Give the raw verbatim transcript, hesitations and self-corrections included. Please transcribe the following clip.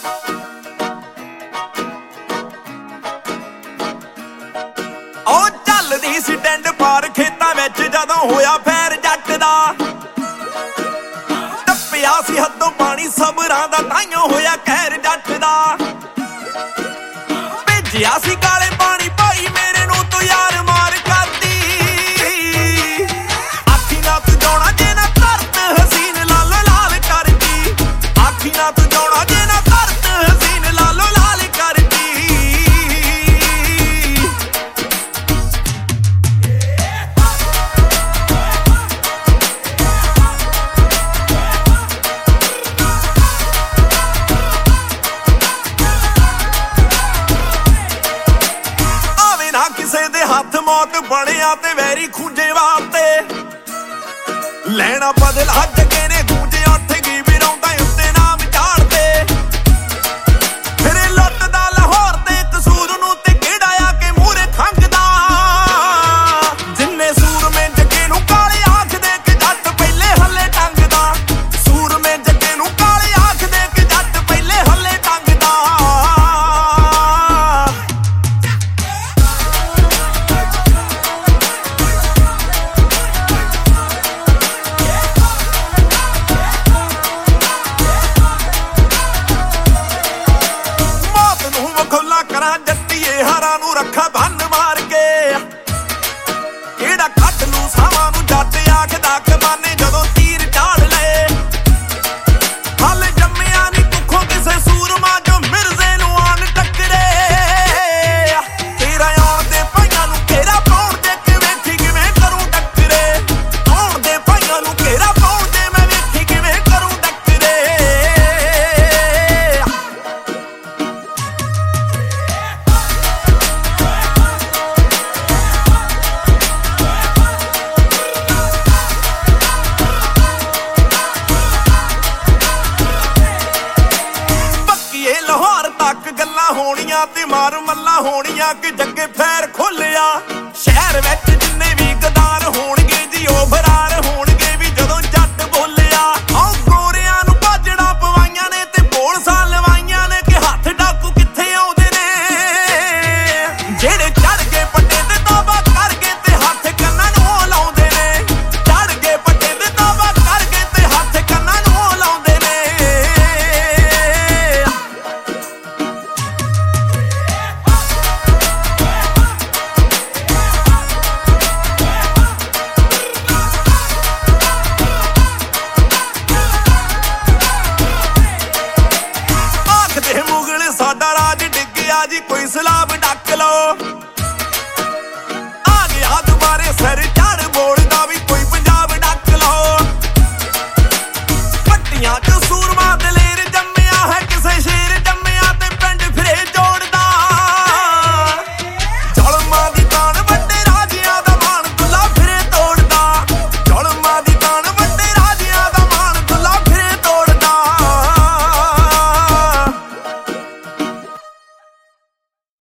ਉਹ ਚੱਲਦੀ ਸੀ ਟੈਂਡ ਪਾਰ ਖੇਤਾਂ ਵਿੱਚ ਜਦੋਂ ਹੋਇਆ ਫੈਰ ਜੱਟ ਦਾ। ਟੱਪਿਆ ਸੀ ਹੱਦੋਂ ਪਾਣੀ ਸਬਰਾਂ ਦਾ ਤਾਈਓ ਹੋਇਆ ਕਹਿਰ ਜੱਟ ਦਾ। ਭੇਜਿਆ ਸੀ ਕਾਲੇ ਪਾਣੀ ਭਾਈ ਮੇਰੇ ਨੂੰ ਤੂੰ ਯਾਰ ਮਾਰ ਕਰਦੀ। ਆਖੀ ਨਾ ਤੂੰ ਜਾਣਾ ਜੇ ਨਾ ਧਰਤ ਹਸੀਨ ਲਾਲੋ ਲਾਲ ਕਰਦੀ। ਆਖੀ ਨਾ ਤੂੰ ਜਾਣਾ ਜੇ ਨਾ ਧਰਤ ਹਸੀਨ ਲਾਲੋ ਲਾਲ ਕਰਦੀ। ਕਿਸੇ ਦੇ ਹੱਥ ਮੌਤ ਬਣਿਆ ਤੇ ਵੈਰੀ ਖੂੰਜੇ ਵਾਸਤੇ ਲੈਣਾ ਬਦਲ ਹੱਜ ਕੇ ਨੇ ਗੂੰਜੇ ਉੱਠ ਗਈ ਵਿਰਾਉਂਦਾ ਉੱਤੇ ਨਾਮ ਝਾੜਦੇ। ਫਿਰੇ ਲੁੱਟਦਾ ਲਾਹੌਰ ਤੇ ਕਸੂਰ ਨੂੰ ਤੇ ਕਿਹੜਾ ਆ ਕੇ ਮੂਹਰੇ ਖੰਗਦਾ। ਜਿੰਨੇ ਸੂਰਮੇ ਜੱਗੇ ਨੂੰ ਕਾਲੇ ਆਖਦੇ ਕਿ ਜੱਟ ਪਹਿਲੇ ਹੱਲੇ ਟੰਗਦਾ। ਸੂਰਮੇ ਜੱਗੇ ਨੂੰ ਕਾਲੇ ਆਖਦੇ ਕਿ ਜੱਟ ਪਹਿਲੇ ਹੱਲੇ ਟੰਗਦਾ। ਕਰਾਂ ਜੱਟੀਏ ਹਾਰਾਂ ਨੂੰ ਰੱਖਾ ਬੰਨ ਮਾਰ ਕੇ। ਕਿਹੜਾ ਕੱਢ ਲੂ ਸਾਵਾਂ ਨੂੰ ਜੱਟ ਆਖਦਾ ਕਮਾਨੇ ਜਦੋਂ ਤੀਰ ਢਾਲ ਲਏ। ਹਲ ਜੰਮਿਆ ਨੀ ਕੁੱਖੋਂ ਕਿਸੇ ਸੂਰਮਾ ਜੋ ਮਿਰਜ਼ੇ ਨੂੰ ਆਣ ਟੱਕਰੇ। ਤੇਰਾ ਆਉਣ ਦੇ ਭਾਈਆਂ ਨੂੰ ਘੇਰਾ ਪਾਉਣ ਦੇ ਕਿ ਵੇਖੀ ਕਿਵੇਂ ਕਰੂੰ ਟੱਕਰੇ। ਆਉਣ ਦੇ ਭਾਈਆਂ ਨੂੰ ਘੇਰਾ ਪਾਉਣ ਦੇ ਮੈਂ ਵੇਖੀ ਕਿਵੇਂ ਕਰੂੰ ਟੱਕਰੇ। ਲਾਹੌਰ ਤੱਕ ਗੱਲਾਂ ਹੋਣੀਆਂ ਤੇ ਮਾਰ ਮੱਲਾ ਹੋਣੀਆਂ ਕਿ ਜੱਗੇ ਫੈਰ ਖੋਲਿਆ। ਸ਼ਹਿਰ ਵਿੱਚ ਜਿੰਨੇ ਵੀ ਗਦਾਰ ਹੋਣਗੇ ਜੀ ਉਹ ਫਰਾਰ ਹੋਣਗੇ ਵੀ ਜਦੋਂ ਜੱਟ ਬੋਲਿਆ। ਆਹ ਗੋਰਿਆਂ ਨੂੰ ਭਾਜੜਾ ਪਵਾਈਆਂ ਨੇ ਤੇ ਬੋਲਸਾਂ ਲਵਾਈਆਂ ਨੇ ਕਿ ਹੱਥ ਡਾਕੂ ਕਿੱਥੇ ਆਉਂਦੇ ਨੇ। ਜਿਹੜੇ ਚੜ ਗਏ ਪੱਟੇ ਤੇ ਤਾਬਾ ਕਰ ਗਏ ਤੇ ਹੱਥ ਕੰਨਾਂ ਨੂੰ ਲਾਉਂਦੇ ਨੇ। ਚੜ ਗਏ ਪੱਟੇ ਤੇ ਤਾਬਾ ਕਰ ਗਏ ਤੇ ਹੱਥ ਕੰਨਾਂ ਨੂੰ ਲਾਉਂਦੇ ਨੇ। ਸਾਡਾ ਰਾਜ ਡਿੱਗਿਆ ਜੀ ਕੋਈ ਸਲਾਬ ਡੱਕ ਲਓ।